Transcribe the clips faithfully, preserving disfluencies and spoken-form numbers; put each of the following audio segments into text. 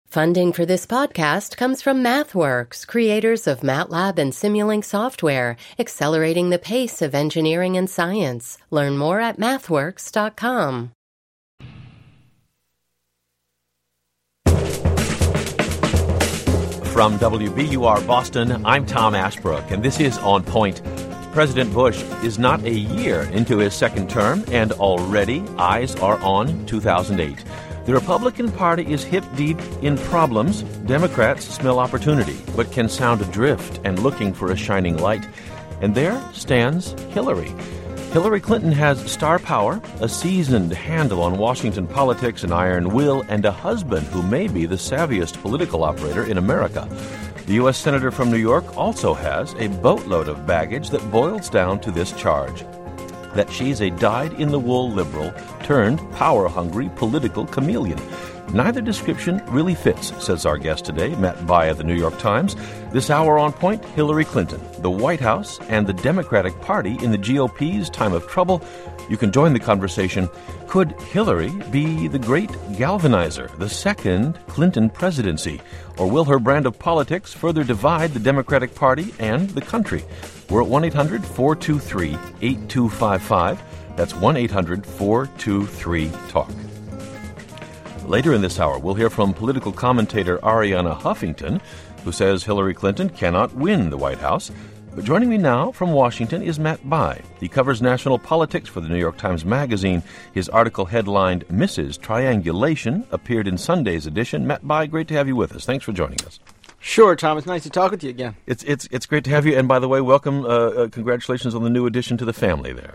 Funding for this podcast comes from MathWorks, creators of MATLAB and Simulink software, accelerating the pace of engineering and science. Learn more at mathworks dot com. From W B U R Boston, I'm Tom Ashbrook, and this is On Point. President Bush is not a year into his second term, and already eyes are on two thousand eight. The Republican Party is hip-deep in problems. Democrats smell opportunity, but can sound adrift and looking for a shining light. And there stands Hillary. Hillary Clinton has star power, a seasoned handle on Washington politics, an iron will, and a husband who may be the savviest political operator in America. The U S Senator from New York also has a boatload of baggage that boils down to this charge: that she's a dyed-in-the-wool liberal turned power-hungry political chameleon. Neither description really fits, says our guest today, Matt Bai of the New York Times. This hour on Point, Hillary Clinton, the White House, and the Democratic Party in the G O P's time of trouble. You can join the conversation. Could Hillary be the great galvanizer, the second Clinton presidency? Or will her brand of politics further divide the Democratic Party and the country? We're at one eight hundred four two three eight two five five. That's one eight hundred four two three talk. Later in this hour, we'll hear from political commentator Arianna Huffington, who says Hillary Clinton cannot win the White House. But joining me now from Washington is Matt Bai. He covers national politics for the New York Times Magazine. His article headlined Missus Triangulation appeared in Sunday's edition. Matt Bai, great to have you with us. Thanks for joining us. Sure, Tom. It's nice to talk with you again. It's it's it's great to have you. And by the way, welcome. Uh, uh, congratulations on the new addition to the family there.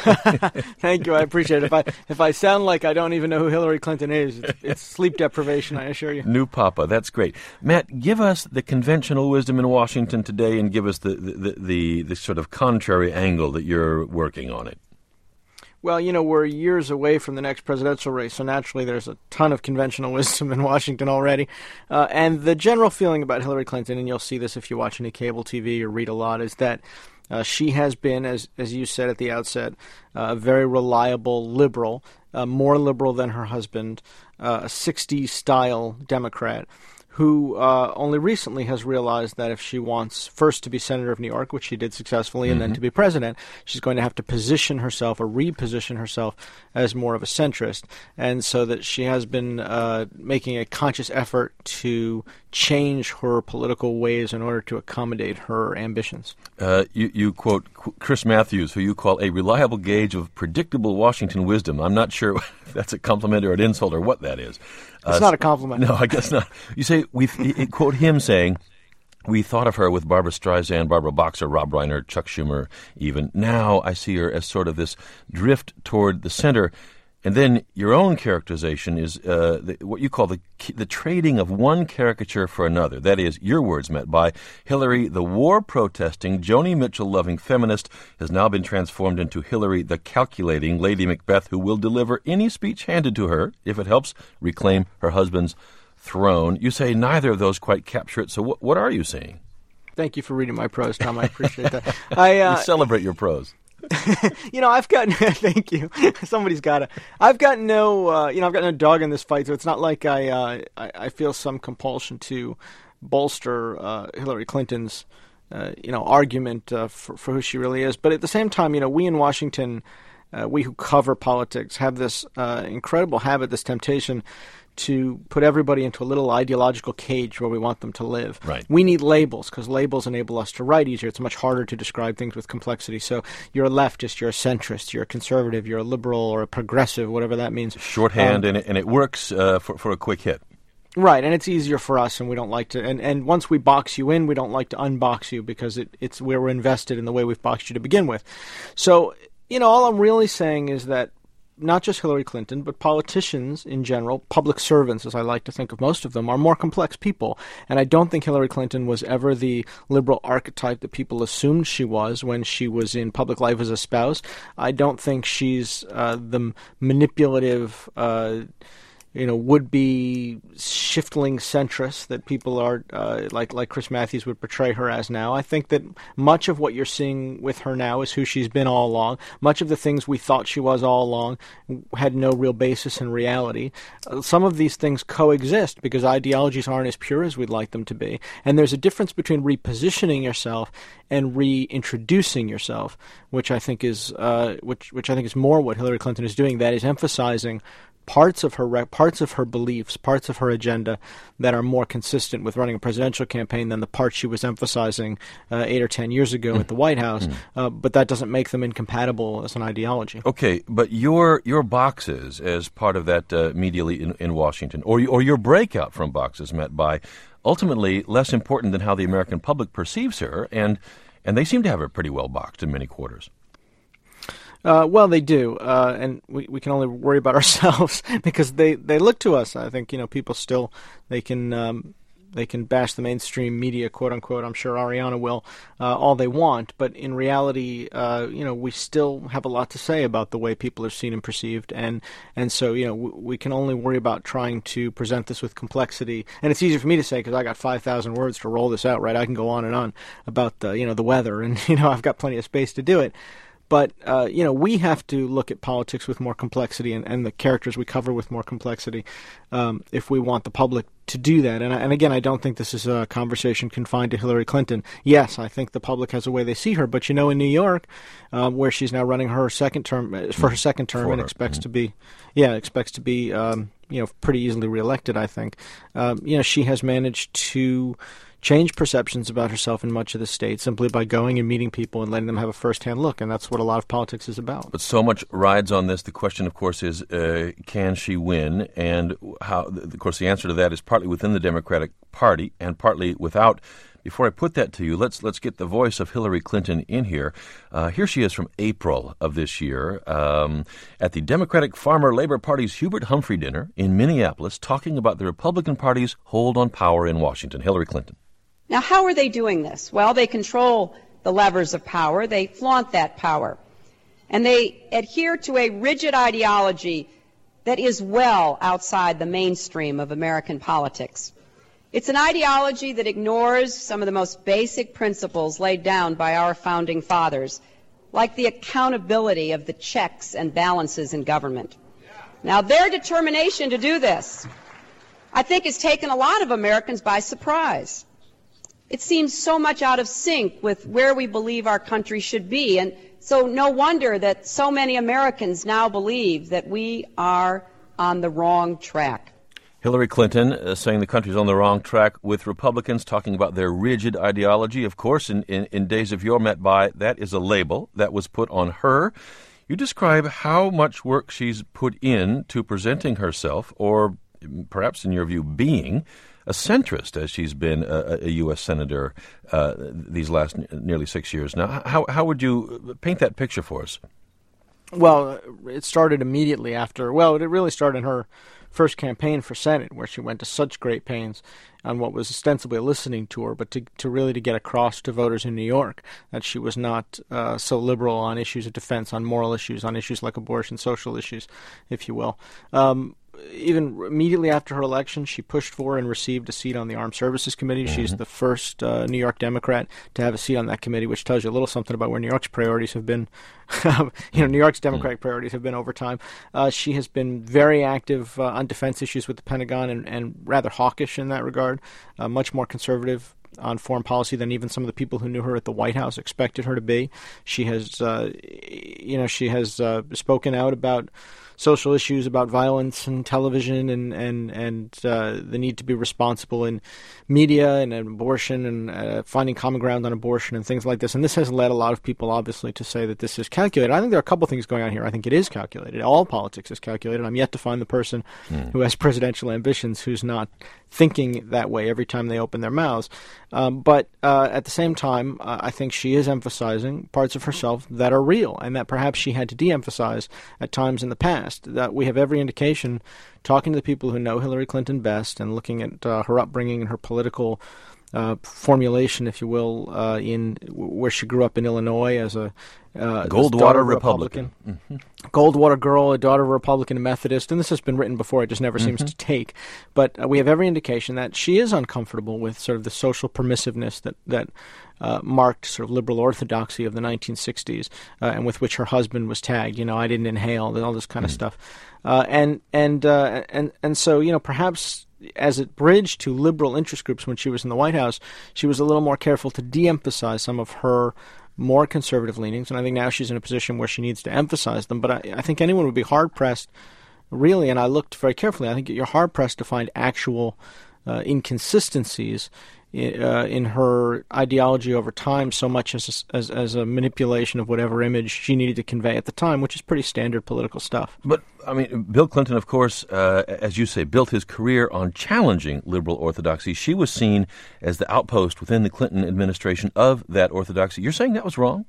Thank you. I appreciate it. If I if I sound like I don't even know who Hillary Clinton is, it's, it's sleep deprivation, I assure you. New papa. That's great. Matt, give us the conventional wisdom in Washington today and give us the, the, the, the sort of contrary angle that you're working on it. Well, you know, we're years away from the next presidential race, so naturally there's a ton of conventional wisdom in Washington already. Uh, and the general feeling about Hillary Clinton, and you'll see this if you watch any cable T V or read a lot, is that uh, she has been, as as you said at the outset, uh, a very reliable liberal, uh, more liberal than her husband, uh, a sixties-style Democrat, who uh, only recently has realized that if she wants first to be senator of New York, which she did successfully, and mm-hmm. then to be president, she's going to have to position herself or reposition herself as more of a centrist. And so that she has been uh, making a conscious effort to change her political ways in order to accommodate her ambitions. Uh, you, you quote Chris Matthews, who you call a reliable gauge of predictable Washington wisdom. I'm not sure if that's a compliment or an insult or what that is. It's uh, not a compliment. No, I guess not. You say, we quote him saying, we thought of her with Barbara Streisand, Barbara Boxer, Rob Reiner, Chuck Schumer even. Now I see her as sort of this drift toward the center. And then your own characterization is uh, the, what you call the the trading of one caricature for another. That is, your words, Matt Bai, Hillary, the war-protesting, Joni Mitchell-loving feminist, has now been transformed into Hillary, the calculating Lady Macbeth, who will deliver any speech handed to her if it helps reclaim her husband's throne. You say neither of those quite capture it, so what, what are you saying? Thank you for reading my prose, Tom. I appreciate that. I uh, you celebrate your prose. you know, I've got thank you. Somebody's got to. I've got no, uh, you know, I've got no dog in this fight, so it's not like I, uh, I, I feel some compulsion to bolster uh, Hillary Clinton's, uh, you know, argument uh, for, for who she really is. But at the same time, you know, we in Washington, uh, we who cover politics, have this uh, incredible habit, this temptation to put everybody into a little ideological cage where we want them to live. Right. We need labels because labels enable us to write easier. It's much harder to describe things with complexity. So you're a leftist, you're a centrist, you're a conservative, you're a liberal or a progressive, whatever that means. Shorthand, um, and, it, and it works uh, for, for a quick hit. Right, and it's easier for us, and we don't like to. And, and once we box you in, we don't like to unbox you because it, it's where we're invested in the way we've boxed you to begin with. So, you know, all I'm really saying is that not just Hillary Clinton, but politicians in general, public servants, as I like to think of most of them, are more complex people. And I don't think Hillary Clinton was ever the liberal archetype that people assumed she was when she was in public life as a spouse. I don't think she's uh, the manipulative, uh, you know, would-be shifting centrist that people are, uh, like like Chris Matthews would portray her as now. I think that much of what you're seeing with her now is who she's been all along. Much of the things we thought she was all along had no real basis in reality. Uh, some of these things coexist because ideologies aren't as pure as we'd like them to be. And there's a difference between repositioning yourself and reintroducing yourself, which I think is uh, which which I think is more what Hillary Clinton is doing. That is emphasizing parts of her parts of her beliefs, parts of her agenda that are more consistent with running a presidential campaign than the parts she was emphasizing uh, eight or ten years ago mm. at the White House. Mm. Uh, but that doesn't make them incompatible as an ideology. Okay, but your your boxes as part of that uh, media in, in Washington, or or your breakout from boxes met by, ultimately less important than how the American public perceives her, and and they seem to have her pretty well boxed in many quarters. Uh, well, they do, uh, and we, we can only worry about ourselves because they, they look to us. I think, you know, people still, they can um, they can bash the mainstream media, quote unquote. I'm sure Ariana will, uh, all they want. But in reality, uh, you know, we still have a lot to say about the way people are seen and perceived. And, and so, you know, w- we can only worry about trying to present this with complexity. And it's easier for me to say because I got five thousand words to roll this out, right? I can go on and on about the, you know, the weather and, you know, I've got plenty of space to do it. But, uh, you know, we have to look at politics with more complexity and, and the characters we cover with more complexity um, if we want the public to do that. And, and again, I don't think this is a conversation confined to Hillary Clinton. Yes, I think the public has a way they see her. But, you know, in New York, um, where she's now running her second term for her second term for and expects mm-hmm. to be, yeah, expects to be, um, you know, pretty easily reelected, I think. Um, you know, she has managed to change perceptions about herself in much of the state simply by going and meeting people and letting them have a first-hand look, and that's what a lot of politics is about. But so much rides on this. The question, of course, is uh, can she win? And how? Of course, the answer to that is partly within the Democratic Party and partly without. Before I put that to you, let's let's get the voice of Hillary Clinton in here. Uh, here she is from April of this year um, at the Democratic Farmer Labor Party's Hubert Humphrey dinner in Minneapolis, talking about the Republican Party's hold on power in Washington. Hillary Clinton. Now, how are they doing this? Well, they control the levers of power. They flaunt that power. And they adhere to a rigid ideology that is well outside the mainstream of American politics. It's an ideology that ignores some of the most basic principles laid down by our founding fathers, like the accountability of the checks and balances in government. Now, their determination to do this, I think, has taken a lot of Americans by surprise. It seems so much out of sync with where we believe our country should be. And so no wonder that so many Americans now believe that we are on the wrong track. Hillary Clinton uh, saying the country's on the wrong track with Republicans talking about their rigid ideology. Of course, in, in, in days of your Met by, that is a label that was put on her. You describe how much work she's put in to presenting herself, or perhaps in your view, being a centrist, as she's been a, a U S senator uh, these last n- nearly six years now. How how would you paint that picture for us? Well, it started immediately after, well, it really started in her first campaign for Senate, where she went to such great pains on what was ostensibly a listening tour, but to, to really to get across to voters in New York that she was not uh, so liberal on issues of defense, on moral issues, on issues like abortion, social issues, if you will. Um, Even immediately after her election, she pushed for and received a seat on the Armed Services Committee. Mm-hmm. She's the first uh, New York Democrat to have a seat on that committee, which tells you a little something about where New York's priorities have been. you know, New York's Democratic mm-hmm. priorities have been over time. Uh, she has been very active uh, on defense issues with the Pentagon and, and rather hawkish in that regard, uh, much more conservative on foreign policy than even some of the people who knew her at the White House expected her to be. She has, uh, you know, she has uh, spoken out about social issues, about violence and television and and and uh, the need to be responsible in media and abortion and uh, finding common ground on abortion and things like this. And this has led a lot of people, obviously, to say that this is calculated. I think there are a couple things going on here. I think it is calculated. All politics is calculated. I'm yet to find the person mm. who has presidential ambitions who's not thinking that way every time they open their mouths. Um, but uh, at the same time, uh, I think she is emphasizing parts of herself that are real and that perhaps she had to de-emphasize at times in the past. That we have every indication, talking to the people who know Hillary Clinton best and looking at uh, her upbringing and her political uh, formulation, if you will, uh, in where she grew up in Illinois as a uh, Goldwater Republican. Republican. Mm-hmm. Goldwater girl, a daughter of a Republican and Methodist, and this has been written before, it just never mm-hmm. seems to take. But uh, we have every indication that she is uncomfortable with sort of the social permissiveness that, that uh, marked sort of liberal orthodoxy of the nineteen sixties, uh, and with which her husband was tagged, you know, I didn't inhale, and all this kind mm-hmm. of stuff. Uh, and, and, uh, and, and so, you know, perhaps as it bridged to liberal interest groups when she was in the White House, she was a little more careful to de-emphasize some of her more conservative leanings, and I think now she's in a position where she needs to emphasize them. But I, I think anyone would be hard-pressed, really, and I looked very carefully, I think you're hard-pressed to find actual uh, inconsistencies in, uh, in her ideology over time, so much as, as as a manipulation of whatever image she needed to convey at the time, which is pretty standard political stuff. But, I mean, Bill Clinton, of course, uh, as you say, built his career on challenging liberal orthodoxy. She was seen as the outpost within the Clinton administration of that orthodoxy. You're saying that was wrong?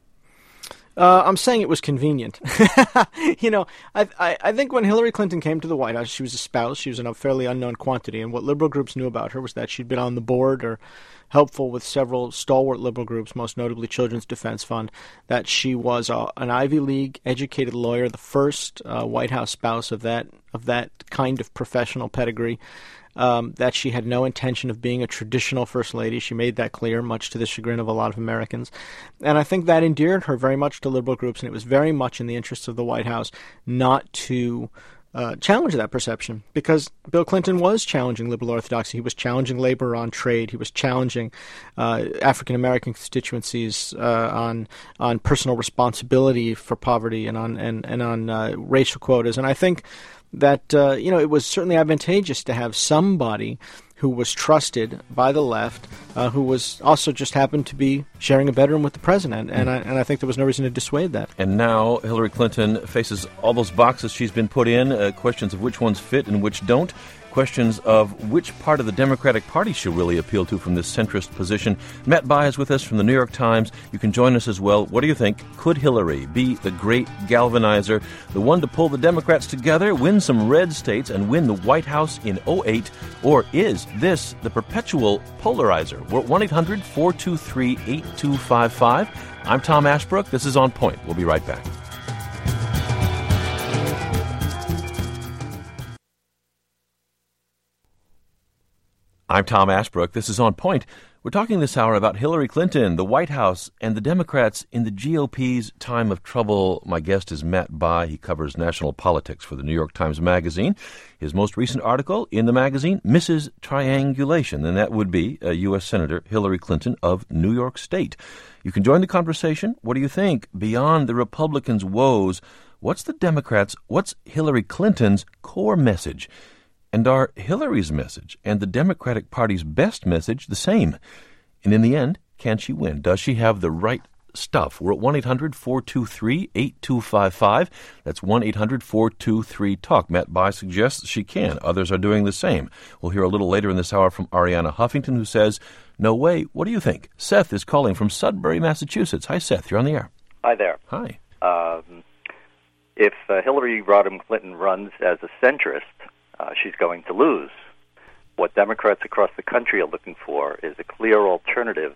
Uh, I'm saying it was convenient. you know, I, I I think when Hillary Clinton came to the White House, she was espoused. She was in a fairly unknown quantity, and what liberal groups knew about her was that she'd been on the board or helpful with several stalwart liberal groups, most notably Children's Defense Fund, that she was a, an Ivy League educated lawyer, the first uh, White House spouse of that of that kind of professional pedigree. Um, that she had no intention of being a traditional First Lady. She made that clear, much to the chagrin of a lot of Americans. And I think that endeared her very much to liberal groups, and it was very much in the interests of the White House not to uh, challenge that perception, because Bill Clinton was challenging liberal orthodoxy. He was challenging labor on trade. He was challenging uh, African-American constituencies uh, on on personal responsibility for poverty and on, and, and on uh, racial quotas. And I think that, uh, you know, it was certainly advantageous to have somebody who was trusted by the left, uh, who was also just happened to be sharing a bedroom with the president. And I, and I think there was no reason to dissuade that. And now Hillary Clinton faces all those boxes she's been put in, uh, questions of which ones fit and which don't, questions of which part of the Democratic Party she'll really appeal to from this centrist position. Matt Bai is with us from the New York Times. You can join us as well. What do you think? Could Hillary be the great galvanizer, the one to pull the Democrats together, win some red states, and win the White House in oh eight? Or is this the perpetual polarizer? We're at one eight hundred four two three eight two five five. I'm Tom Ashbrook. This is On Point. We'll be right back. I'm Tom Ashbrook. This is On Point. We're talking this hour about Hillary Clinton, the White House, and the Democrats in the G O P's time of trouble. My guest is Matt Bai. He covers national politics for the New York Times Magazine. His most recent article in the magazine, Missus Triangulation, and that would be uh, U S Senator Hillary Clinton of New York State. You can join the conversation. What do you think? Beyond the Republicans' woes, what's the Democrats', what's Hillary Clinton's core message? And are Hillary's message and the Democratic Party's best message the same? And in the end, can she win? Does she have the right stuff? We're at one eight hundred four two three eight two five five. That's one eight hundred four two three talk. Matt Bai suggests she can. Others are doing the same. We'll hear a little later in this hour from Ariana Huffington, who says, no way. What do you think? Seth is calling from Sudbury, Massachusetts. Hi, Seth. You're on the air. Hi there. Hi. Um, if uh, Hillary Rodham Clinton runs as a centrist, Uh, she's going to lose. What Democrats across the country are looking for is a clear alternative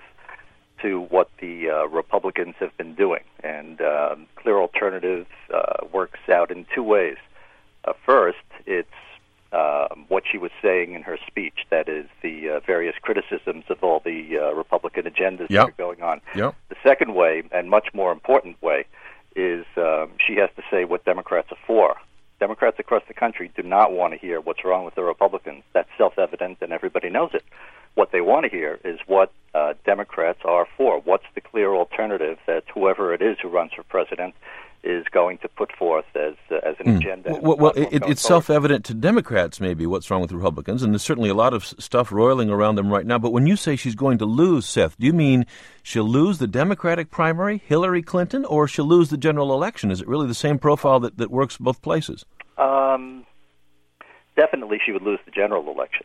to what the uh, Republicans have been doing. And uh, clear alternative uh, works out in two ways. Uh, first, it's uh, what she was saying in her speech, that is the uh, various criticisms of all the uh, Republican agendas yep. that are going on. Yep. The second way, and much more important way, is uh, she has to say what Democrats are for. Democrats across the country do not want to hear what's wrong with the Republicans. That's self-evident, and everybody knows it. What they want to hear is what uh, Democrats are for. What's the clear alternative that whoever it is who runs for president is going to put forth as uh, as an mm. agenda. Well, well it, it's forward. self-evident to Democrats, maybe, what's wrong with Republicans, and there's certainly a lot of stuff roiling around them right now. But when you say she's going to lose, Seth, do you mean she'll lose the Democratic primary, Hillary Clinton, or she'll lose the general election? Is it really the same profile that, that works both places? Um, definitely she would lose the general election.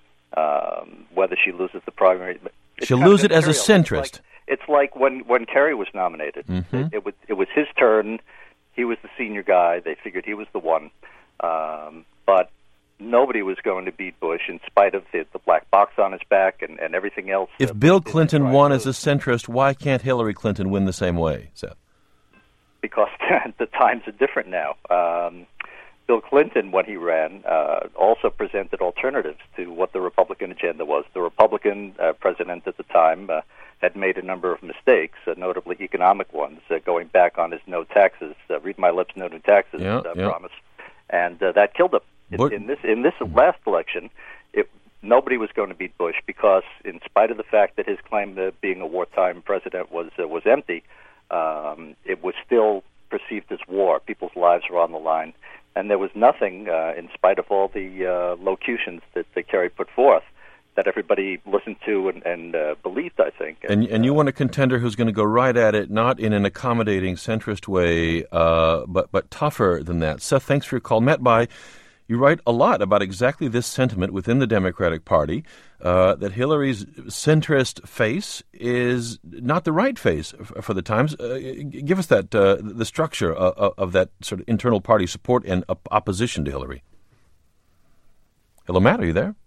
Um, whether she loses the primary... She'll lose it as a centrist. It's like, it's like when, when Kerry was nominated. Mm-hmm. It, it, was, it was his turn. He was the senior guy. They figured he was the one. Um, but nobody was going to beat Bush in spite of the, the black box on his back and, and everything else. If uh, Bill Clinton won as a centrist, why can't Hillary Clinton win the same way, Seth? Because the times are different now. Um, Bill Clinton, when he ran, uh, also presented alternatives to what the Republican agenda was. The Republican uh, president at the time uh, had made a number of mistakes, uh, notably economic ones, uh, going back on his no taxes, uh, read my lips, no new taxes yeah, uh, yeah. promise, and uh, that killed him. In, But, in this in this last election, it, nobody was going to beat Bush because, in spite of the fact that his claim to being a wartime president was uh, was empty, um, it was still perceived as war. People's lives were on the line, and there was nothing, uh, in spite of all the uh, locutions that, that Kerry put forth, that everybody listened to and, and uh, believed, I think. And, and you want a contender who's going to go right at it, not in an accommodating centrist way, uh, but but tougher than that. Seth, thanks for your call. Matt Bai, you write a lot about exactly this sentiment within the Democratic Party, uh, that Hillary's centrist face is not the right face for the times. Uh, give us that uh, the structure of, of that sort of internal party support and op- opposition to Hillary. Hello, Matt, are you there?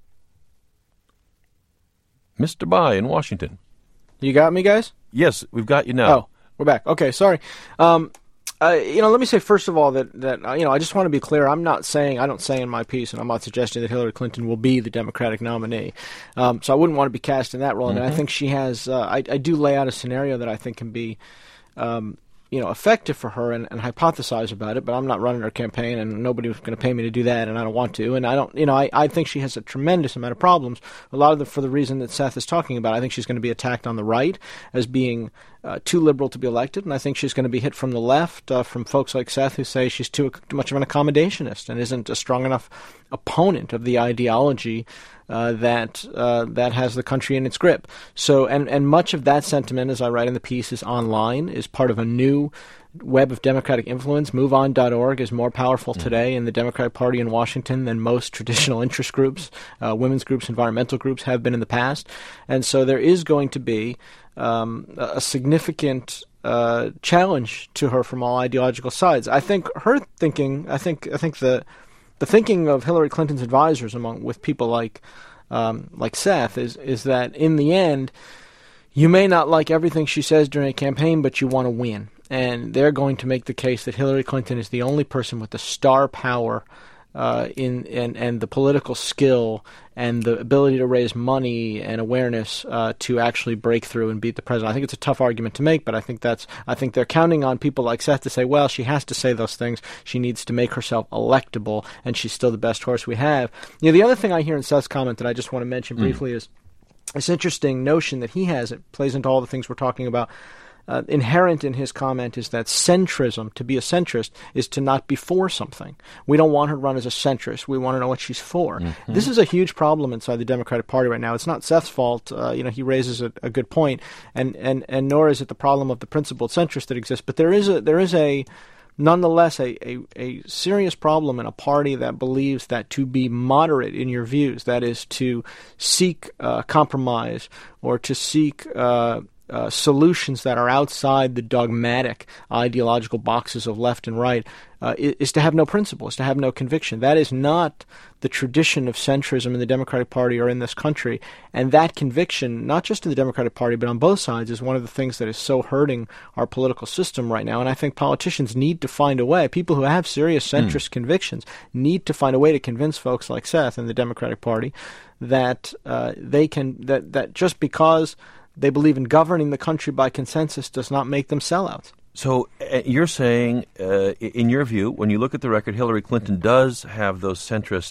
Mister Bai in Washington. You got me, guys? Yes, we've got you now. Oh, we're back. Okay, sorry. Um, uh, you know, let me say first of all that that uh, you know I just want to be clear. I'm not saying I don't say in my piece, and I'm not suggesting that Hillary Clinton will be the Democratic nominee. Um, so I wouldn't want to be cast in that role. Mm-hmm. And I think she has. Uh, I, I do lay out a scenario that I think can be. Um, you know, effective for her and, and hypothesize about it, but I'm not running her campaign and nobody's going to pay me to do that and I don't want to. And I don't, you know, I, I think she has a tremendous amount of problems, a lot of them for the reason that Seth is talking about. I think she's going to be attacked on the right as being uh, too liberal to be elected, and I think she's going to be hit from the left uh, from folks like Seth who say she's too, too much of an accommodationist and isn't a strong enough opponent of the ideology Uh, that uh, that has the country in its grip. So, and, and much of that sentiment, as I write in the piece, is online, is part of a new web of Democratic influence. move on dot org is more powerful mm. today in the Democratic Party in Washington than most traditional interest groups, uh, women's groups, environmental groups have been in the past. And so there is going to be um, a significant uh, challenge to her from all ideological sides. I think her thinking, I think, I think the The thinking of Hillary Clinton's advisors, among with people like um, like Seth, is is that in the end, you may not like everything she says during a campaign, but you want to win, and they're going to make the case that Hillary Clinton is the only person with the star power uh, in and and the political skill and the ability to raise money and awareness uh, to actually break through and beat the president. I think it's a tough argument to make, but I think that's I think they're counting on people like Seth to say, well, she has to say those things. She needs to make herself electable, and she's still the best horse we have. You know, the other thing I hear in Seth's comment that I just want to mention briefly mm. is this interesting notion that he has. It plays into all the things we're talking about. Uh, inherent in his comment is that centrism, to be a centrist, is to not be for something. We don't want her to run as a centrist. We want to know what she's for. Mm-hmm. This is a huge problem inside the Democratic Party right now. It's not Seth's fault. Uh, you know, he raises a, a good point, and, and, and nor is it the problem of the principled centrist that exists. But there is a there is a nonetheless a, a, a serious problem in a party that believes that to be moderate in your views, that is to seek uh, compromise or to seek uh, Uh, solutions that are outside the dogmatic ideological boxes of left and right uh, is, is to have no principle, is to have no conviction. That is not the tradition of centrism in the Democratic Party or in this country. And that conviction, not just in the Democratic Party, but on both sides, is one of the things that is so hurting our political system right now. And I think politicians need to find a way, people who have serious centrist mm. convictions need to find a way to convince folks like Seth in the Democratic Party that uh, they can, that, that just because they believe in governing the country by consensus does not make them sellouts. So uh, you're saying, uh, in your view, when you look at the record, Hillary Clinton does have those centrist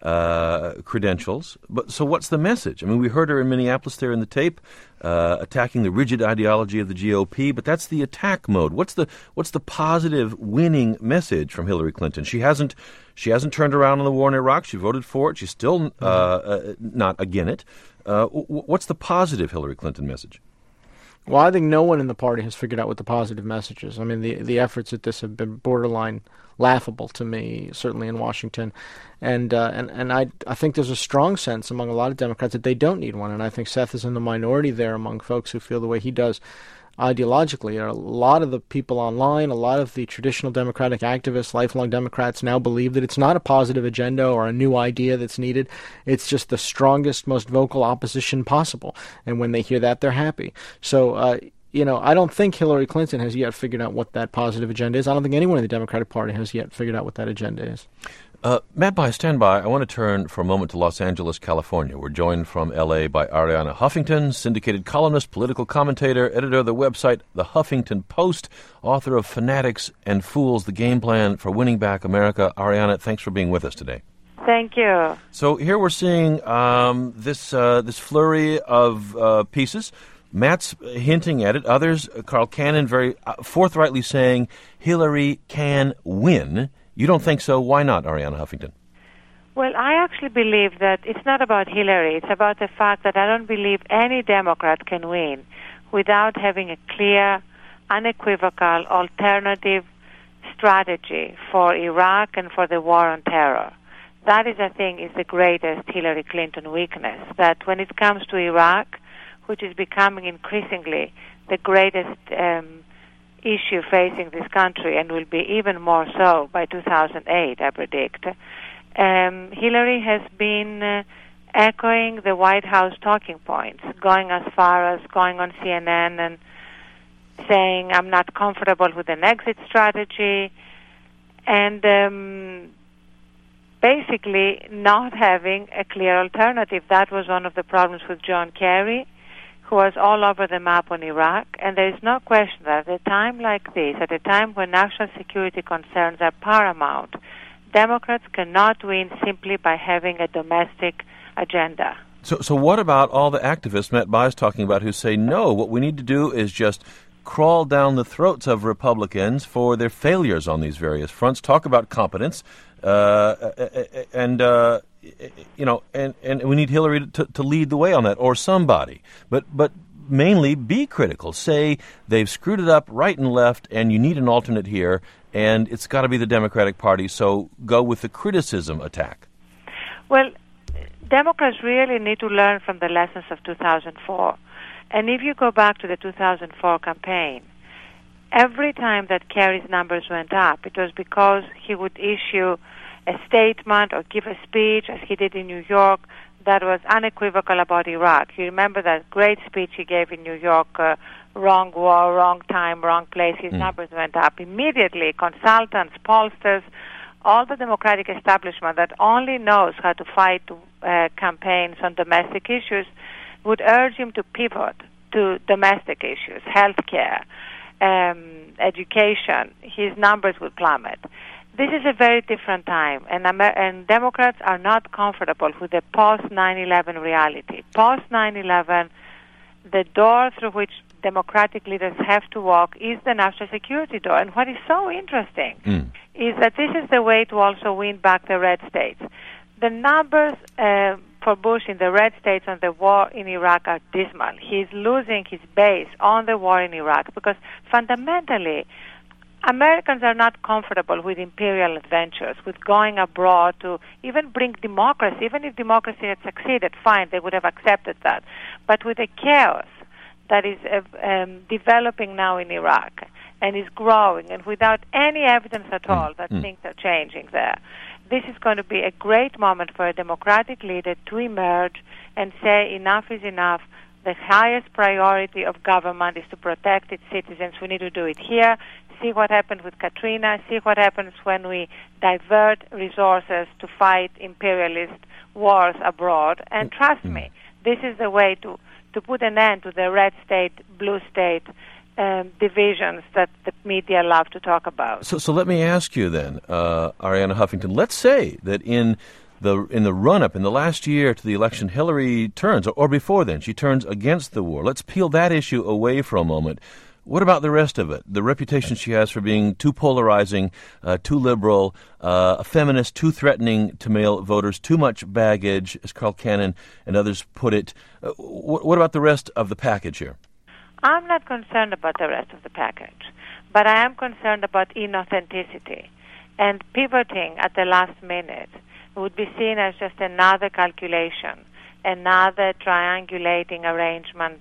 uh, credentials. But so what's the message? I mean, we heard her in Minneapolis there in the tape, uh, attacking the rigid ideology of the G O P, but that's the attack mode. What's the what's the positive winning message from Hillary Clinton? She hasn't she hasn't turned around on the war in Iraq. She voted for it. She's still uh, uh, not against it. Uh, what's the positive Hillary Clinton message? Well, I think no one in the party has figured out what the positive message is. I mean, the the efforts at this have been borderline laughable to me, certainly in Washington. And uh, and, and I I think there's a strong sense among a lot of Democrats that they don't need one. And I think Seth is in the minority there among folks who feel the way he does. ideologically. A lot of the people online, a lot of the traditional Democratic activists, lifelong Democrats now believe that it's not a positive agenda or a new idea that's needed. It's just the strongest, most vocal opposition possible. And when they hear that, they're happy. So, uh, you know, I don't think Hillary Clinton has yet figured out what that positive agenda is. I don't think anyone in the Democratic Party has yet figured out what that agenda is. Uh, Matt Bai, stand by. I want to turn for a moment to Los Angeles, California. We're joined from L A by Arianna Huffington, syndicated columnist, political commentator, editor of the website The Huffington Post, author of Fanatics and Fools, The Game Plan for Winning Back America. Arianna, thanks for being with us today. Thank you. So here we're seeing um, this uh, this flurry of uh, pieces. Matt's hinting at it. Others, uh, Carl Cannon, very uh, forthrightly saying Hillary can win. You don't think so? Why not, Arianna Huffington? Well, I actually believe that it's not about Hillary. It's about the fact that I don't believe any Democrat can win without having a clear, unequivocal, alternative strategy for Iraq and for the war on terror. That is, I think, is the greatest Hillary Clinton weakness, that when it comes to Iraq, which is becoming increasingly the greatest um, issue facing this country and will be even more so by two thousand eight, I predict. Um, Hillary has been uh, echoing the White House talking points, going as far as going on C N N and saying, I'm not comfortable with an exit strategy, and um, basically not having a clear alternative. That was one of the problems with John Kerry, who was all over the map on Iraq, and there is no question that at a time like this, at a time when national security concerns are paramount, Democrats cannot win simply by having a domestic agenda. So, so what about all the activists Matt Bai is talking about who say, no, what we need to do is just crawl down the throats of Republicans for their failures on these various fronts, talk about competence, uh, and... Uh, You know, and, and we need Hillary to, to lead the way on that, or somebody. But but mainly be critical. Say they've screwed it up right and left, and you need an alternate here, and it's got to be the Democratic Party. So go with the criticism attack. Well, Democrats really need to learn from the lessons of two thousand four. And if you go back to the two thousand four campaign, every time that Kerry's numbers went up, it was because he would issue a statement or give a speech, as he did in New York, that was unequivocal about Iraq. You remember that great speech he gave in New York, uh, wrong war, wrong time, wrong place. His mm. numbers went up immediately. Consultants, pollsters, all the Democratic establishment that only knows how to fight uh, campaigns on domestic issues would urge him to pivot to domestic issues, health care, um, education. His numbers would plummet. This is a very different time, and, Amer- and Democrats are not comfortable with the post nine eleven reality. Post nine eleven, the door through which Democratic leaders have to walk is the national security door. And what is so interesting mm. is that this is the way to also win back the red states. The numbers uh, for Bush in the red states on the war in Iraq are dismal. He's losing his base on the war in Iraq because fundamentally Americans are not comfortable with imperial adventures, with going abroad to even bring democracy. Even if democracy had succeeded, fine, they would have accepted that. But with the chaos that is uh, um, developing now in Iraq and is growing, and without any evidence at all that mm. things are changing there, this is going to be a great moment for a democratic leader to emerge and say enough is enough. The highest priority of government is to protect its citizens. We need to do it here. See what happened with Katrina. See what happens when we divert resources to fight imperialist wars abroad. And trust mm. me, this is the way to, to put an end to the red state, blue state um, divisions that the media love to talk about. So, so let me ask you then, uh, Arianna Huffington. Let's say that in the in the run-up, in the last year to the election, Hillary turns, or, or before then, she turns against the war. Let's peel that issue away for a moment. What about the rest of it? The reputation she has for being too polarizing, uh, too liberal, uh, a feminist, too threatening to male voters, too much baggage, as Carl Cannon and others put it. Uh, wh- what about the rest of the package here? I'm not concerned about the rest of the package, but I am concerned about inauthenticity. And pivoting at the last minute would be seen as just another calculation, another triangulating arrangement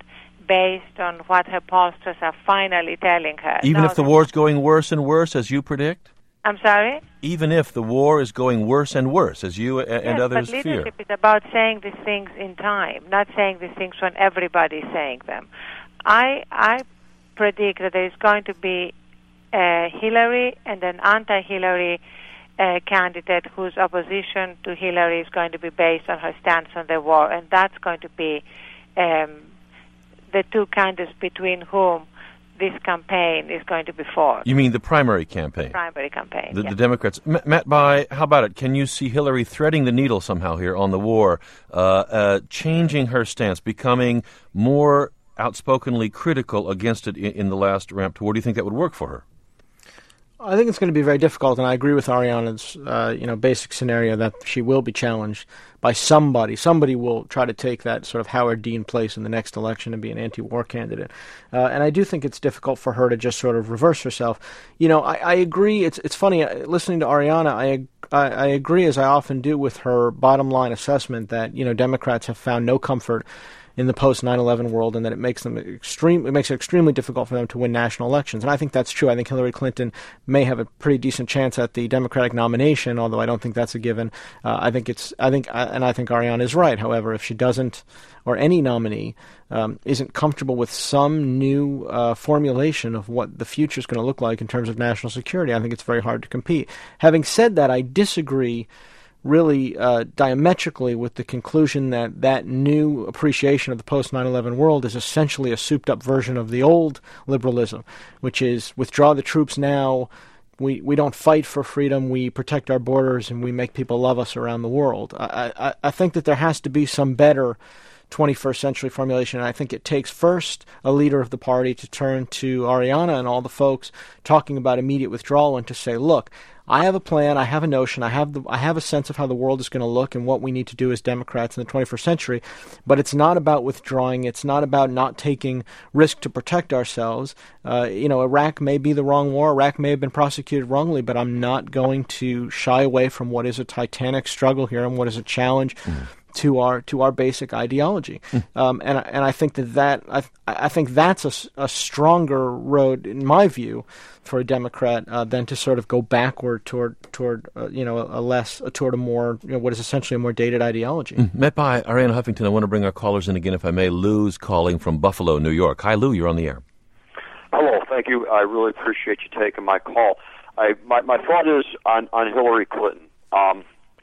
based on what her pollsters are finally telling her. Even no, if the war's going worse and worse, as you predict? I'm sorry? Even if the war is going worse and worse, as you and yes, others but fear. leadership is about saying these things in time, not saying these things when everybody's saying them. I I predict that there is going to be a Hillary and an anti-Hillary uh, candidate whose opposition to Hillary is going to be based on her stance on the war, and that's going to be um, the two candidates between whom this campaign is going to be fought. You mean the primary campaign? Primary campaign, The, yeah. the Democrats. M- Matt Bai, how about it? Can you see Hillary threading the needle somehow here on the war, uh, uh, changing her stance, becoming more outspokenly critical against it in, in the last ramp to war? Do you think that would work for her? I think it's going to be very difficult, and I agree with Ariana's uh, you know, basic scenario that she will be challenged by somebody. Somebody will try to take that sort of Howard Dean place in the next election and be an anti-war candidate. Uh, and I do think it's difficult for her to just sort of reverse herself. You know, I, I agree. It's it's funny, listening to Ariana, I, I, I agree, as I often do, with her bottom line assessment that, you know, Democrats have found no comfort in the post nine eleven world, and that it makes them extreme. It makes it extremely difficult for them to win national elections. And I think that's true. I think Hillary Clinton may have a pretty decent chance at the Democratic nomination, although I don't think that's a given. Uh, I think it's. I think, and I think Ariana is right. However, if she doesn't, or any nominee um, isn't comfortable with some new uh, formulation of what the future is going to look like in terms of national security, I think it's very hard to compete. Having said that, I disagree really uh, diametrically with the conclusion that that new appreciation of the post nine eleven world is essentially a souped-up version of the old liberalism, which is withdraw the troops now, we, we don't fight for freedom, we protect our borders, and we make people love us around the world. I, I, I think that there has to be some better twenty-first century formulation, and I think it takes first a leader of the party to turn to Ariana and all the folks talking about immediate withdrawal and to say, look, I have a plan, I have a notion, I have the, I have a sense of how the world is going to look and what we need to do as Democrats in the twenty-first century, but it's not about withdrawing, it's not about not taking risk to protect ourselves. Uh, you know, Iraq may be the wrong war, Iraq may have been prosecuted wrongly, but I'm not going to shy away from what is a titanic struggle here and what is a challenge mm. to our to our basic ideology. Mm. Um, and, and I think that, that I, I think that's a, a stronger road, in my view, for a Democrat uh, than to sort of go backward toward toward uh, you know a, a less uh, toward a more you know, what is essentially a more dated ideology. Mm. Met by Ariana Huffington. I want to bring our callers in again, if I may. Lou's calling from Buffalo, New York. Hi, Lou. You're on the air. Hello. Thank you. I really appreciate you taking my call. I my, my thought is on on Hillary Clinton. Um,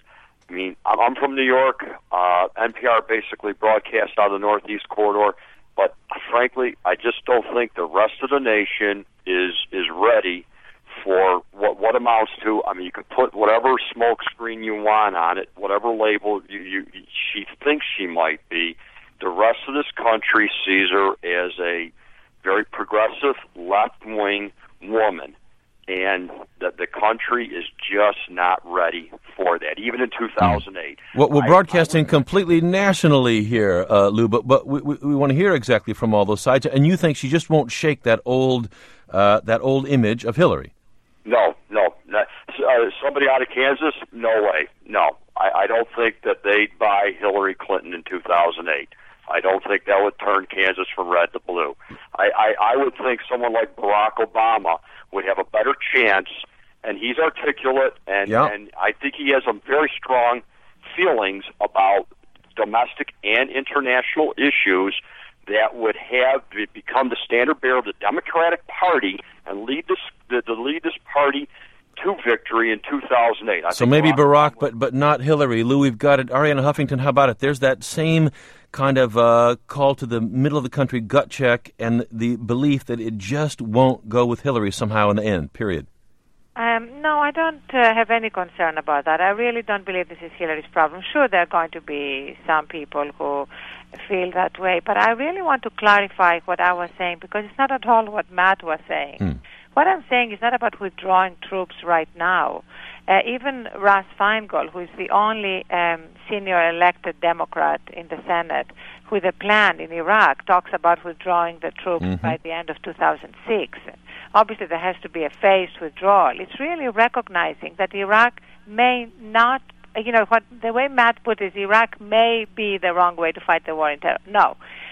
I mean, I'm from New York. Uh, N P R basically broadcasts out of the Northeast Corridor. But frankly, I just don't think the rest of the nation is is ready for what what amounts to. I mean, you could put whatever smoke screen you want on it, whatever label you, you she thinks she might be. The rest of this country sees her as a very progressive, left-wing woman, and that the country is just not ready for that, even in two thousand eight. Well, we're I, broadcasting I would, completely nationally here, uh, Lou, but, but we, we, we want to hear exactly from all those sides. And you think she just won't shake that old uh, that old image of Hillary? No, no. Not, uh, somebody out of Kansas? No way. No. I, I don't think that they'd buy Hillary Clinton in two thousand eight. I don't think that would turn Kansas from red to blue. I, I, I would think someone like Barack Obama would have a better chance, and he's articulate, and, yep. and I think he has some very strong feelings about domestic and international issues that would have become the standard bearer of the Democratic Party and lead this the, the lead this party to victory in two thousand eight. I so maybe Barack, Barack but but not Hillary. Lou, we've got it. Ariana Huffington, how about it? There's that same kind of uh, call to the middle of the country gut check and the belief that it just won't go with Hillary somehow in the end, period. Um, no, I don't uh, have any concern about that. I really don't believe this is Hillary's problem. Sure, there are going to be some people who feel that way, but I really want to clarify what I was saying, because it's not at all what Matt was saying. Mm. What I'm saying is not about withdrawing troops right now. Uh, even Russ Feingold, who is the only um, senior elected Democrat in the Senate with a plan in Iraq, talks about withdrawing the troops mm-hmm. by the end of two thousand six. Obviously, there has to be a phased withdrawal. It's really recognizing that Iraq may not, you know, what the way Matt put it is, Iraq may be the wrong way to fight the war in terror. No.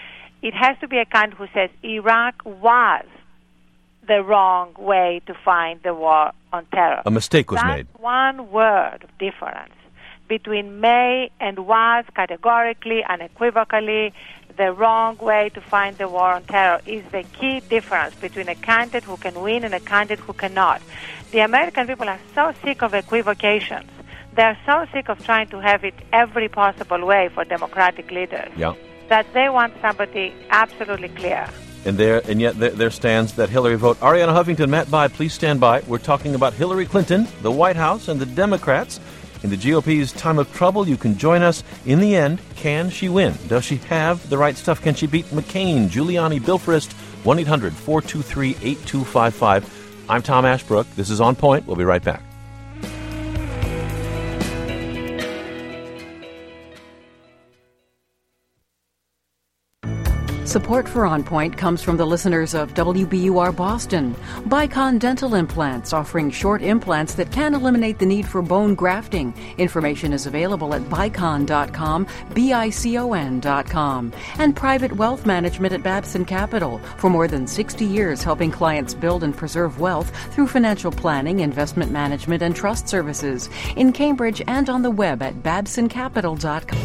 it has to be a candidate who says Iraq was the wrong way to find the war on terror. A mistake was That's made. One word of difference between may and was, categorically, unequivocally, the wrong way to find the war on terror is the key difference between a candidate who can win and a candidate who cannot. The American people are so sick of equivocations. They're so sick of trying to have it every possible way for democratic leaders Yeah. that they want somebody absolutely clear. And there, and yet there, there stands that Hillary vote. Arianna Huffington, Matt Bai, please stand by. We're talking about Hillary Clinton, the White House, and the Democrats. In the G O P's time of trouble, you can join us. In the end, can she win? Does she have the right stuff? Can she beat McCain, Giuliani, Bill Frist? one eight hundred four two three eight two five five. I'm Tom Ashbrook. This is On Point. We'll be right back. Support for On Point comes from the listeners of W B U R Boston. Bicon Dental Implants, offering short implants that can eliminate the need for bone grafting. Information is available at bicon dot com, B I C O N dot com. And Private Wealth Management at Babson Capital, for more than sixty years helping clients build and preserve wealth through financial planning, investment management, and trust services. In Cambridge and on the web at babson capital dot com.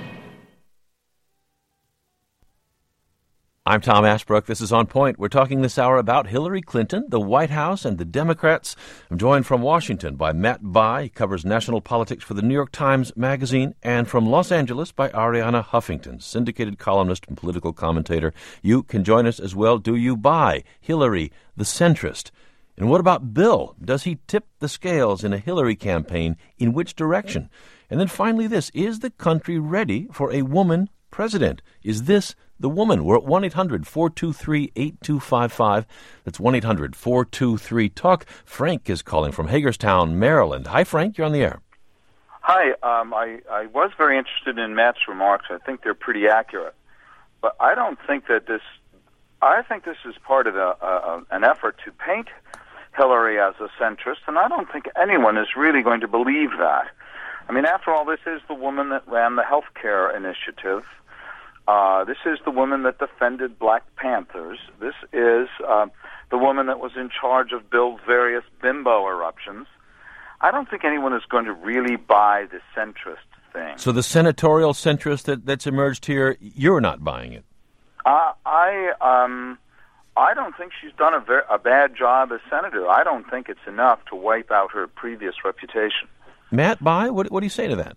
I'm Tom Ashbrook. This is On Point. We're talking this hour about Hillary Clinton, the White House, and the Democrats. I'm joined from Washington by Matt Bai. He covers national politics for the New York Times Magazine. And from Los Angeles by Arianna Huffington, syndicated columnist and political commentator. You can join us as well. Do you buy Hillary, the centrist? And what about Bill? Does he tip the scales in a Hillary campaign? In which direction? And then finally this, is the country ready for a woman president? Is this the woman? We're at one eight hundred four two three eight two five five. That's one eight hundred four two three talk. Frank is calling from Hagerstown, Maryland. Hi, Frank. You're on the air. Hi. Um, I, I was very interested in Matt's remarks. I think they're pretty accurate. But I don't think that this... I think this is part of a, a, an effort to paint Hillary as a centrist, and I don't think anyone is really going to believe that. I mean, after all, this is the woman that ran the health care initiative. Uh, this is the woman that defended Black Panthers. This is uh, the woman that was in charge of Bill's various bimbo eruptions. I don't think anyone is going to really buy the centrist thing. So the senatorial centrist that, that's emerged here, you're not buying it? Uh, I um, I don't think she's done a, ver- a bad job as senator. I don't think it's enough to wipe out her previous reputation. Matt Bai, what, what do you say to that?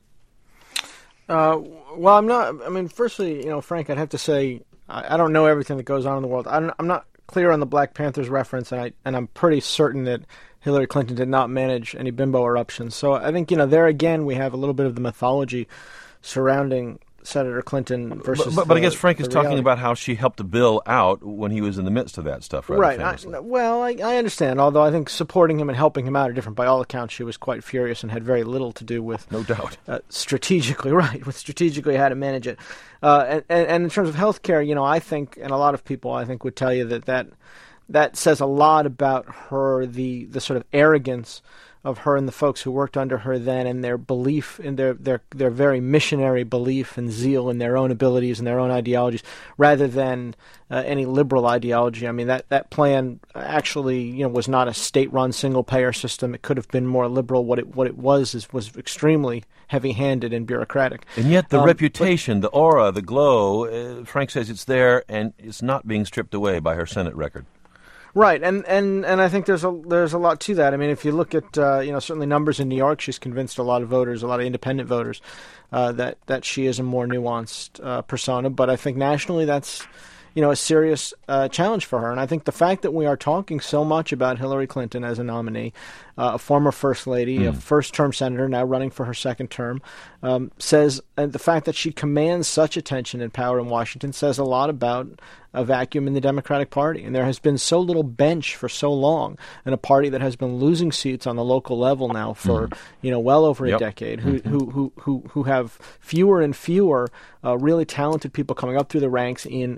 Uh, well, I'm not. I mean, firstly, you know, Frank, I'd have to say I, I don't know everything that goes on in the world. I'm, I'm not clear on the Black Panthers reference, and I and I'm pretty certain that Hillary Clinton did not manage any bimbo eruptions. So I think, you know, there again we have a little bit of the mythology surrounding Senator Clinton versus. But, but, but the, I guess Frank is talking reality. about how she helped Bill out when he was in the midst of that stuff, right? Right. I, well, I, I understand. Although I think supporting him and helping him out are different. By all accounts, she was quite furious and had very little to do with, no doubt, uh, strategically, right? With strategically how to manage it. Uh, and, and, and in terms of healthcare, you know, I think, and a lot of people, I think, would tell you that that, that says a lot about her, the the sort of arrogance of her and the folks who worked under her then, and their belief in their, their their very missionary belief and zeal in their own abilities and their own ideologies, rather than uh, any liberal ideology. I mean, that, that plan actually, you know, was not a state-run single-payer system. It could have been more liberal. What it what it was is was extremely heavy-handed and bureaucratic. And yet the um, reputation, but, the aura, the glow, uh, Frank says it's there, and it's not being stripped away by her Senate record. Right, and, and, and I think there's a there's a lot to that. I mean, if you look at uh, you know certainly numbers in New York, she's convinced a lot of voters, a lot of independent voters, uh, that that she is a more nuanced uh, persona. But I think nationally, that's you know a serious uh, challenge for her. And I think the fact that we are talking so much about Hillary Clinton as a nominee, uh, a former first lady, mm. a first-term senator, now running for her second term, um, says and the fact that she commands such attention and power in Washington says a lot about a vacuum in the Democratic Party. And there has been so little bench for so long in a party that has been losing seats on the local level now for, mm. you know, well over yep. a decade, who, mm-hmm. who, who, who, who have fewer and fewer uh, really talented people coming up through the ranks in, in a growing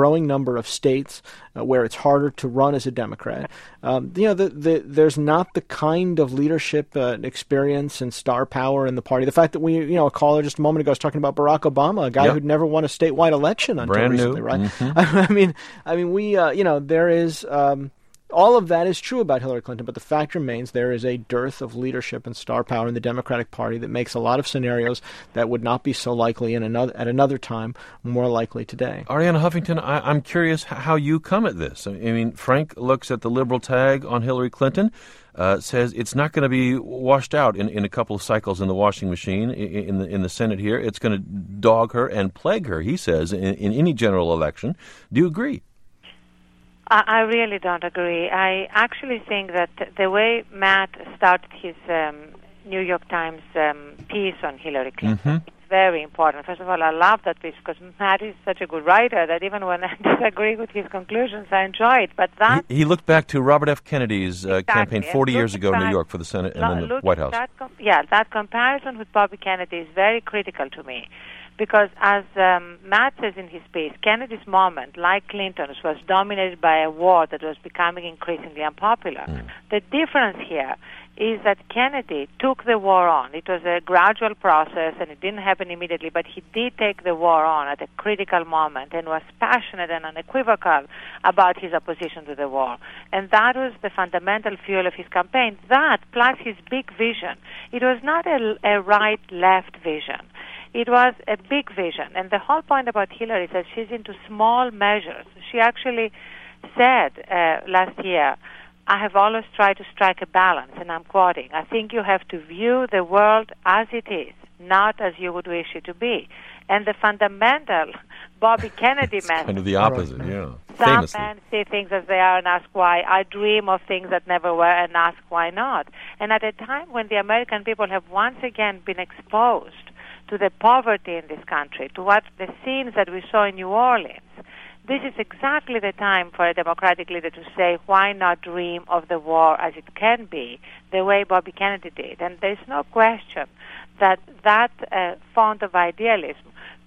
growing number of states uh, where it's harder to run as a Democrat. Um, you know, the, the, there's not the kind of leadership uh, experience and star power in the party. The fact that we, you know, a caller just a moment ago was talking about Barack Obama, a guy yep. who'd never won a statewide election until Brand recently, new. right? Mm-hmm. I mean, I mean, we, uh, you know, there is. Um, All of that is true about Hillary Clinton, but the fact remains there is a dearth of leadership and star power in the Democratic Party that makes a lot of scenarios that would not be so likely in another at another time more likely today. Arianna Huffington, I, I'm curious how you come at this. I mean, Frank looks at the liberal tag on Hillary Clinton, uh, says it's not going to be washed out in, in a couple of cycles in the washing machine in, in the in the Senate here. It's going to dog her and plague her, he says, in, in any general election. Do you agree? I really don't agree. I actually think that the way Matt started his um, New York Times um, piece on Hillary Clinton mm-hmm. is very important. First of all, I love that piece because Matt is such a good writer that even when I disagree with his conclusions, I enjoy it. But that he, he looked back to Robert F. Kennedy's uh, exactly. campaign forty years ago in New back, York for the Senate and no, then the look, White House. That com- yeah, that comparison with Bobby Kennedy is very critical to me. Because as um, Matt says in his piece, Kennedy's moment, like Clinton's, was dominated by a war that was becoming increasingly unpopular. Mm. The difference here is that Kennedy took the war on. It was a gradual process, and it didn't happen immediately, but he did take the war on at a critical moment and was passionate and unequivocal about his opposition to the war. And that was the fundamental fuel of his campaign. That, plus his big vision. It was not a, a right-left vision. It was a big vision. And the whole point about Hillary is that she's into small measures. She actually said uh, last year, I have always tried to strike a balance, and I'm quoting, I think you have to view the world as it is, not as you would wish it to be. And the fundamental Bobby Kennedy message. Kind of the opposite, yeah. Some Famously. men see things as they are and ask why. I dream of things that never were and ask why not. And at a time when the American people have once again been exposed to the poverty in this country, to what the scenes that we saw in New Orleans, this is exactly the time for a Democratic leader to say, why not dream of the war as it can be, the way Bobby Kennedy did. And there's no question that that uh, font of idealism,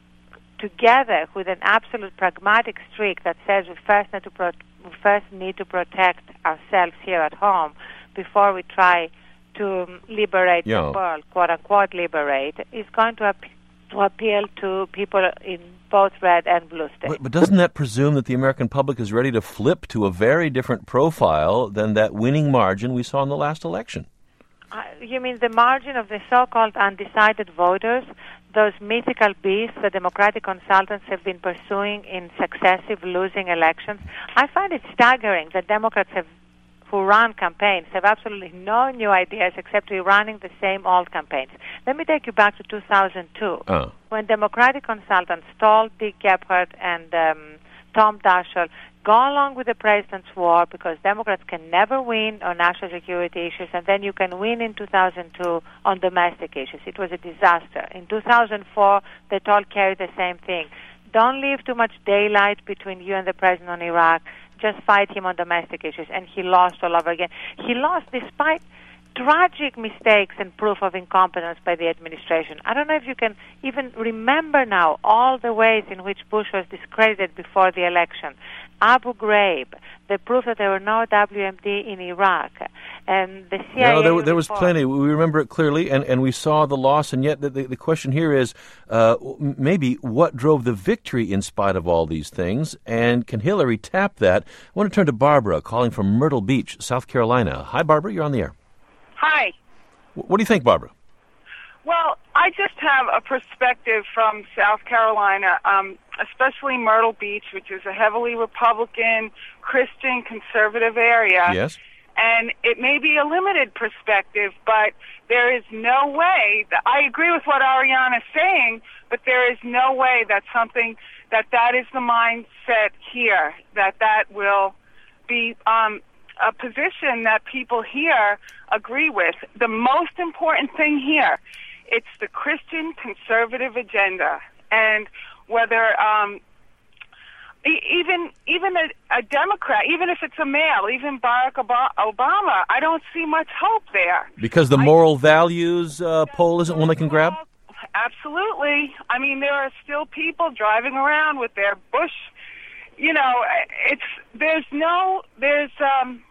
together with an absolute pragmatic streak that says we first need to, pro- we first need to protect ourselves here at home before we try to liberate yeah. the world, quote-unquote liberate, is going to, ap- to appeal to people in both red and blue states. But, but doesn't that presume that the American public is ready to flip to a very different profile than that winning margin we saw in the last election? Uh, you mean the margin of the so-called undecided voters, those mythical beasts the Democratic consultants have been pursuing in successive losing elections? I find it staggering that Democrats have who run campaigns have absolutely no new ideas except to be running the same old campaigns. Let me take you back to two thousand two, oh. when Democratic consultants told Dick Gephardt and um, Tom Daschle, go along with the president's war because Democrats can never win on national security issues, and then you can win in two thousand two on domestic issues. It was a disaster. In two thousand four, they told Kerry the same thing. Don't leave too much daylight between you and the president on Iraq. Just fight him on domestic issues. And he lost all over again. He lost despite tragic mistakes and proof of incompetence by the administration. I don't know if you can even remember now all the ways in which Bush was discredited before the election. Abu Ghraib, the proof that there were no W M D in Iraq, and the C I A. No, there, there was report. plenty. We remember it clearly, and, and we saw the loss, and yet the, the, the question here is uh, maybe what drove the victory in spite of all these things, and can Hillary tap that? I want to turn to Barbara, calling from Myrtle Beach, South Carolina. Hi, Barbara, you're on the air. Hi. What do you think, Barbara? Well, I just have a perspective from South Carolina, um, especially Myrtle Beach, which is a heavily Republican, Christian, conservative area. Yes. And it may be a limited perspective, but there is no way that I agree with what Arianna is saying, but there is no way that something that that is the mindset here, that that will be um, a position that people here agree with. The most important thing here, it's the Christian conservative agenda, and whether um, e- even even a, a Democrat, even if it's a male, even Barack Obama, I don't see much hope there. Because the moral I, values uh, poll isn't one they can grab? Absolutely. I mean, there are still people driving around with their Bush, you know, it's there's no there's um,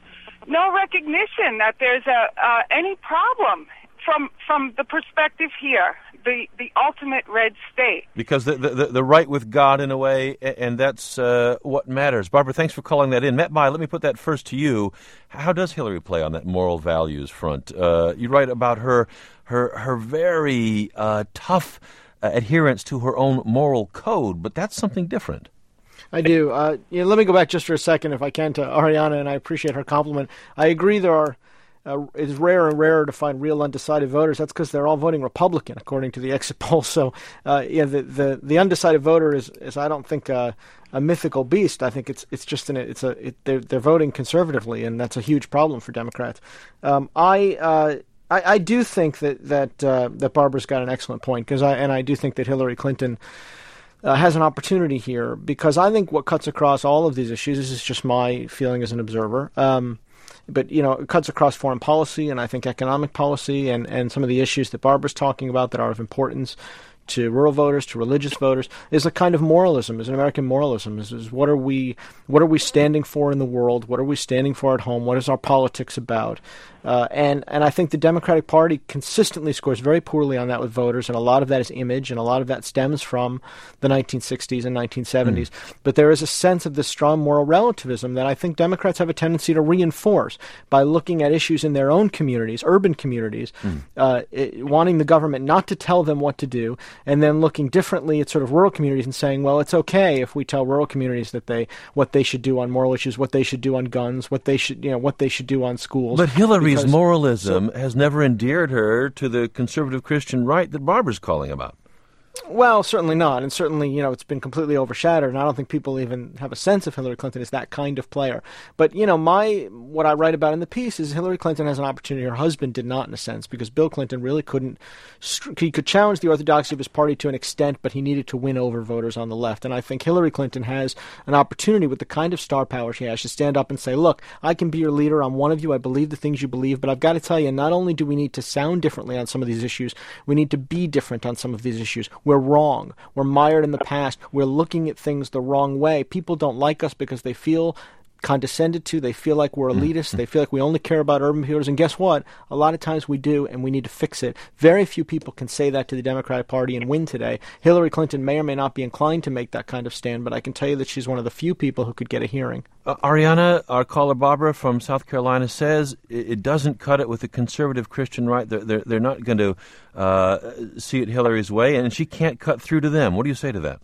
no recognition that there's a uh, any problem from from the perspective here, the the ultimate red state. Because the the, the right with God in a way, and that's uh, what matters. Barbara, thanks for calling that in. Matt Bai, let me put that first to you. How does Hillary play on that moral values front? Uh, you write about her her her very uh, tough uh, adherence to her own moral code, but that's something different. I do. Uh, you know, let me go back just for a second, if I can, to Ariana, and I appreciate her compliment. I agree there are Uh, it's rarer and rarer to find real undecided voters. That's because they're all voting Republican, according to the exit poll. So, uh, yeah, the, the the undecided voter is, is I don't think, uh, a mythical beast. I think it's it's just an, it's a it, they're they're voting conservatively, and that's a huge problem for Democrats. Um, I, uh, I I do think that that uh, that Barbara's got an excellent point, because I and I do think that Hillary Clinton Uh, has an opportunity here, because I think what cuts across all of these issues, this is just my feeling as an observer, um, but, you know, it cuts across foreign policy and I think economic policy and, and some of the issues that Barbara's talking about that are of importance to rural voters, to religious voters, is a kind of moralism, is an American moralism. Is, is what are we what are we standing for in the world? What are we standing for at home? What is our politics about? Uh, and, and I think the Democratic Party consistently scores very poorly on that with voters, and a lot of that is image, and a lot of that stems from the nineteen sixties and nineteen seventies. Mm. But there is a sense of this strong moral relativism that I think Democrats have a tendency to reinforce by looking at issues in their own communities, urban communities, mm. uh, it, wanting the government not to tell them what to do, and then looking differently at sort of rural communities and saying, well, it's okay if we tell rural communities that they what they should do on moral issues, what they should do on guns, what they should you know what they should do on schools. But Hillary's because, moralism so, has never endeared her to the conservative Christian right that Barbara's calling about. Well, certainly not, and certainly, you know, it's been completely overshadowed, and I don't think people even have a sense of Hillary Clinton as that kind of player. But, you know, my what I write about in the piece is Hillary Clinton has an opportunity. Her husband did not, in a sense, because Bill Clinton really couldn't – he could challenge the orthodoxy of his party to an extent, but he needed to win over voters on the left. And I think Hillary Clinton has an opportunity with the kind of star power she has to stand up and say, look, I can be your leader. I'm one of you. I believe the things you believe. But I've got to tell you, not only do we need to sound differently on some of these issues, we need to be different on some of these issues. We're wrong. We're mired in the past. We're looking at things the wrong way. People don't like us because they feel condescended to. They feel like we're elitist. Mm-hmm. They feel like we only care about urban voters. And guess what? A lot of times we do, and we need to fix it. Very few people can say that to the Democratic Party and win today. Hillary Clinton may or may not be inclined to make that kind of stand, but I can tell you that she's one of the few people who could get a hearing. Uh, Ariana, our caller Barbara from South Carolina says it, it doesn't cut it with the conservative Christian right. They're, they're, they're not going to uh, see it Hillary's way, and she can't cut through to them. What do you say to that?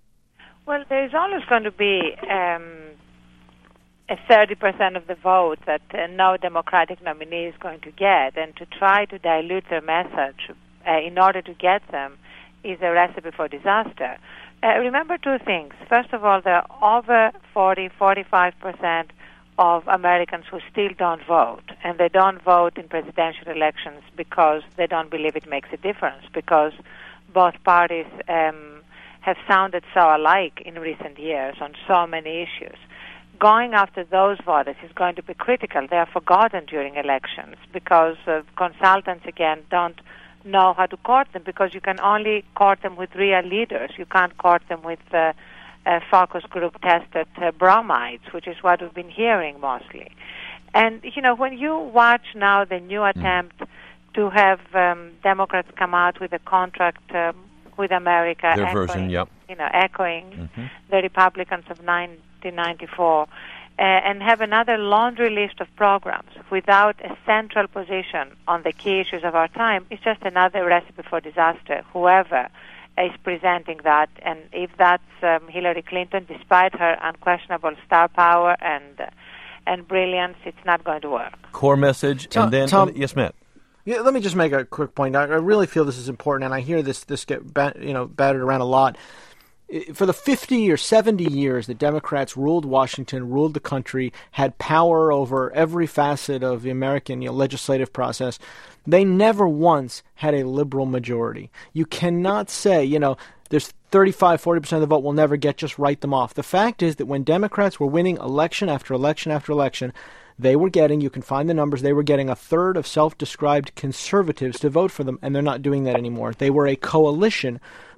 Well, there's always going to be um, a thirty percent of the vote that uh, no Democratic nominee is going to get, and to try to dilute their message uh, in order to get them is a recipe for disaster. Uh, remember two things. First of all, there are over forty, forty-five percent of Americans who still don't vote, and they don't vote in presidential elections because they don't believe it makes a difference, because both parties um, have sounded so alike in recent years on so many issues. Going after those voters is going to be critical. They are forgotten during elections because uh, consultants, again, don't know how to court them, because you can only court them with real leaders. You can't court them with uh, uh, focus group tested uh, bromides, which is what we've been hearing mostly. And, you know, when you watch now the new attempt to have um, Democrats come out with a contract um, with America, their echoing, version, yep. you know, echoing mm-hmm. the Republicans of nineteen ninety-four, Uh, and have another laundry list of programs without a central position on the key issues of our time, is just another recipe for disaster, whoever is presenting that. And if that's um, Hillary Clinton, despite her unquestionable star power and uh, and brilliance, it's not going to work. Core message, Tom, and then... Tom, and, yes, Matt. Yeah, let me just make a quick point. I, I really feel this is important, and I hear this this get bat, you know battered around a lot. For the fifty or seventy years that Democrats ruled Washington, ruled the country, had power over every facet of the American you know, legislative process, they never once had a liberal majority. You cannot say, you know, there's thirty-five, forty percent of the vote we'll never get, just write them off. The fact is that when Democrats were winning election after election after election, they were getting, you can find the numbers, they were getting a third of self-described conservatives to vote for them, and they're not doing that anymore. They were a coalition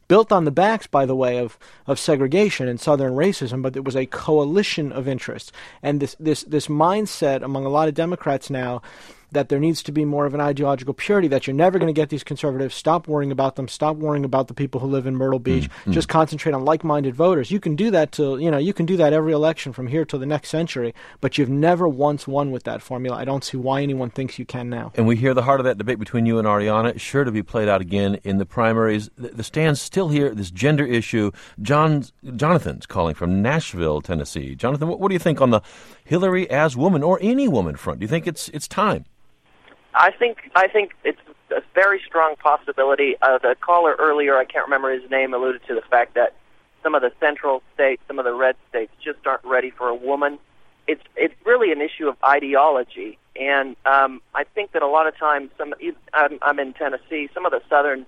built on the backs, by the way, of, of segregation and Southern racism, but it was a coalition of interests. And this, this, this mindset among a lot of Democrats now that there needs to be more of an ideological purity, that you're never going to get these conservatives. Stop worrying about them. Stop worrying about the people who live in Myrtle Beach. Mm-hmm. Just concentrate on like-minded voters. You can do that till, you know, you can do that every election from here till the next century, but you've never once won with that formula. I don't see why anyone thinks you can now. And we hear the heart of that debate between you and Ariana, sure to be played out again in the primaries. The, the stands still here, this gender issue. John, Jonathan's calling from Nashville, Tennessee. Jonathan, what, what do you think on the Hillary as woman or any woman front? Do you think it's it's time? I think I think it's a very strong possibility. Uh, the caller earlier, I can't remember his name, alluded to the fact that some of the central states, some of the red states, just aren't ready for a woman. It's it's really an issue of ideology, and um, I think that a lot of times, some I'm, I'm in Tennessee, some of the southern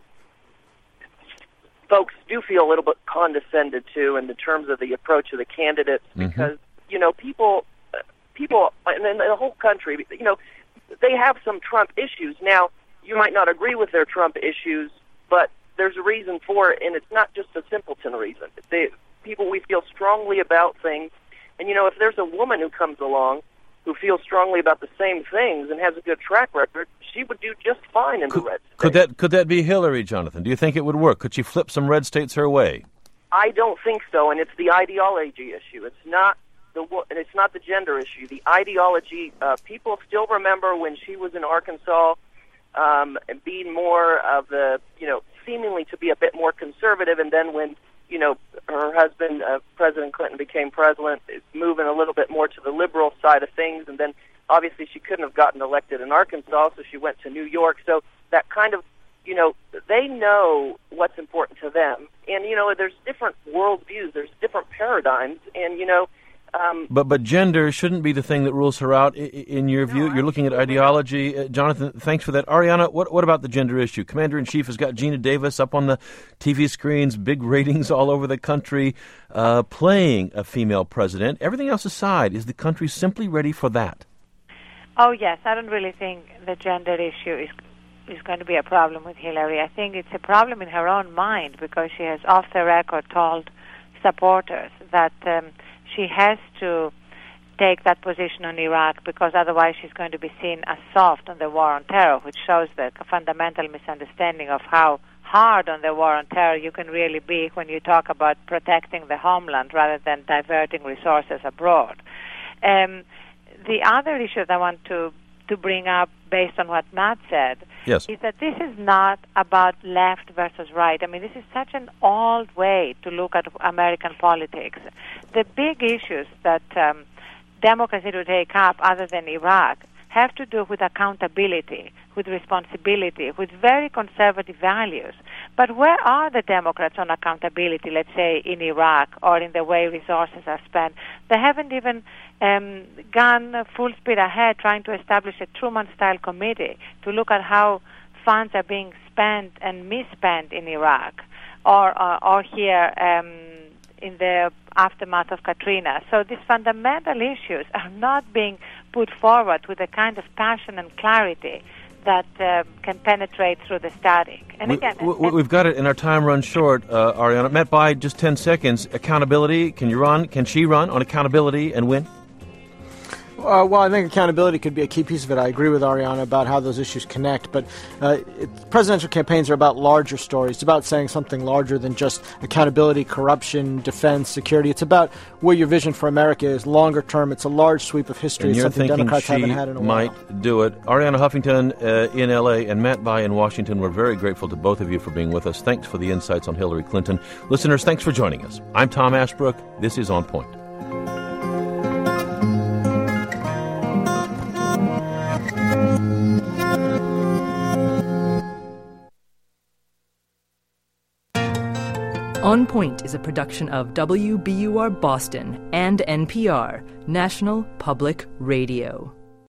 folks do feel a little bit condescended to in the terms of the approach of the candidates, mm-hmm. because you know people people and in the whole country, you know. They have some Trump issues. Now, you might not agree with their Trump issues, but there's a reason for it, and it's not just a simpleton reason. They, people, we feel strongly about things, and, you know, if there's a woman who comes along who feels strongly about the same things and has a good track record, she would do just fine in could, the red states. Could that, could that be Hillary, Jonathan? Do you think it would work? Could she flip some red states her way? I don't think so, and it's the ideology issue. It's not The, and it's not the gender issue. The ideology, uh, people still remember when she was in Arkansas um, and being more of the, you know, seemingly to be a bit more conservative, and then when, you know, her husband, uh, President Clinton, became president, it's moving a little bit more to the liberal side of things, and then obviously she couldn't have gotten elected in Arkansas, so she went to New York. So that kind of, you know, they know what's important to them. And, you know, there's different worldviews, there's different paradigms, and, you know, Um, but but gender shouldn't be the thing that rules her out, in, in your view. No, You're looking at ideology. Uh, Jonathan, thanks for that. Ariana, what what about the gender issue? Commander-in-Chief has got Gina Davis up on the T V screens, big ratings all over the country, uh, playing a female president. Everything else aside, is the country simply ready for that? Oh, yes. I don't really think the gender issue is is going to be a problem with Hillary. I think it's a problem in her own mind, because she has off the record told supporters that um, she has to take that position on Iraq, because otherwise she's going to be seen as soft on the war on terror, which shows the fundamental misunderstanding of how hard on the war on terror you can really be when you talk about protecting the homeland rather than diverting resources abroad. Um, the other issue that I want to, to bring up, based on what Matt said, yes. is that this is not about left versus right. I mean, this is such an old way to look at American politics. The big issues that um, Democrats need to take up, other than Iraq, have to do with accountability, with responsibility, with very conservative values. But where are the Democrats on accountability, let's say, in Iraq, or in the way resources are spent? They haven't even um, gone full speed ahead trying to establish a Truman-style committee to look at how funds are being spent and misspent in Iraq, or, or, or here um, in the aftermath of Katrina. So these fundamental issues are not being put forward with the kind of passion and clarity that uh, can penetrate through the static. And we, again, we, we've got it, and our time runs short, uh, Ariana. Matt, by just ten seconds, accountability. Can you run? Can she run on accountability and win? Uh, well, I think accountability could be a key piece of it. I agree with Ariana about how those issues connect, but uh, it, presidential campaigns are about larger stories. It's about saying something larger than just accountability, corruption, defense, security. It's about where your vision for America is longer term. It's a large sweep of history. And it's you're something thinking Democrats she haven't had in a might while. do it. Ariana Huffington uh, in L A and Matt Bai in Washington, we're very grateful to both of you for being with us. Thanks for the insights on Hillary Clinton. Listeners, thanks for joining us. I'm Tom Ashbrook. This is On Point. On Point is a production of W B U R Boston and N P R, National Public Radio.